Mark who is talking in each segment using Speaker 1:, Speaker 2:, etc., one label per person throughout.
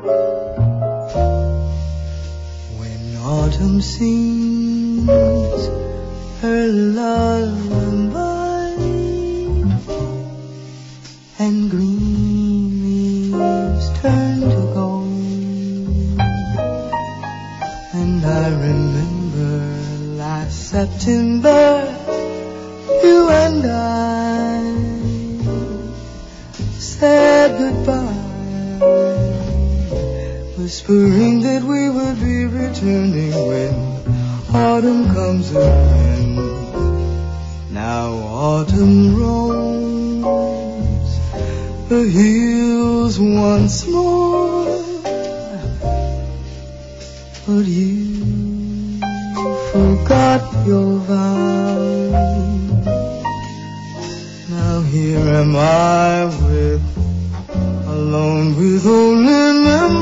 Speaker 1: When autumn sings her lullaby and green leaves turn to gold, and I remember last September, you and I said goodbye, whispering that we would be returning when autumn comes again. Now autumn roams the hills once more, but you forgot your vow. Now here am I alone with only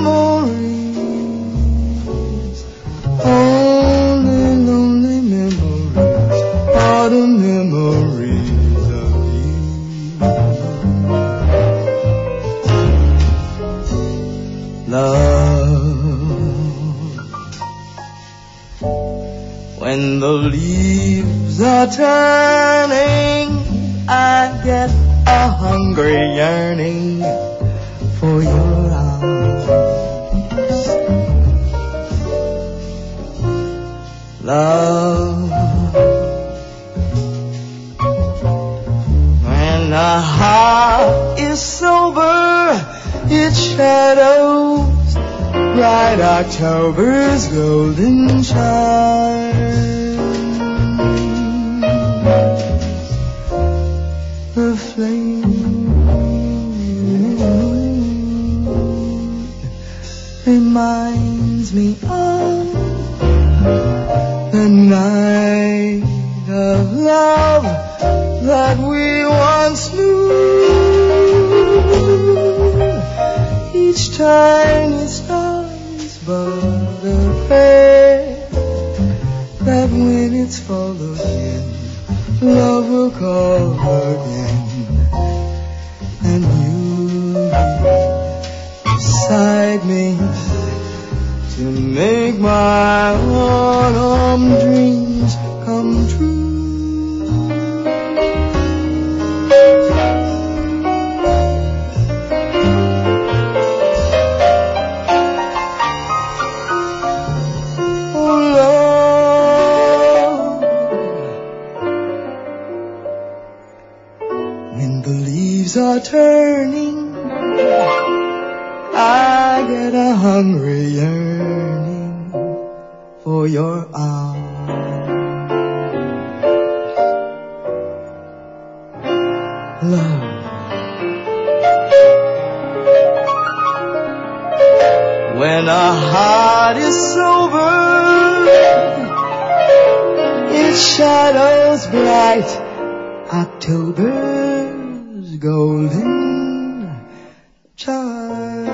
Speaker 1: memories, only lonely memories, autumn memories of you. Love, when the leaves are turning, I get a hungry yearning for your arms. Love, when the heart is sober, its shadows bright October's golden shine. The flame reminds me of the night of love that we once knew. Each tiny star is but a prayer that when it's full again, love will call again, and you'll be beside me to make my autumn dreams come true. Oh Lord, when the leaves are turning, I get a hungry yearning for your arms. Love, when a heart is sober, its shadows bright October's golden chime.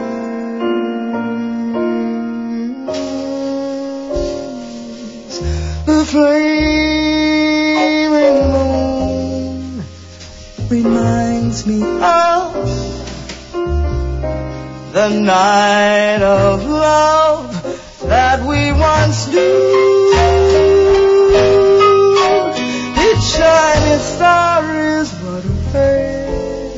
Speaker 1: The flaming moon reminds me of the night of love that we once knew. Each shining star is but a prayer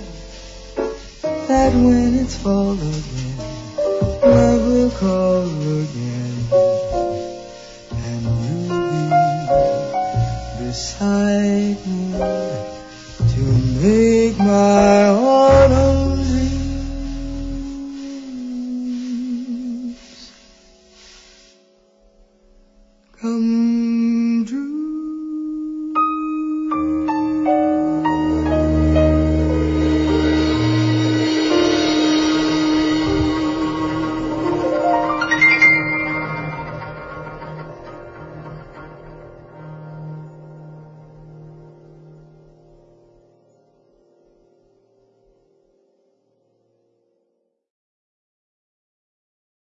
Speaker 1: that when it's full again, love will call again, and you'll be beside me to make my autumn dreams come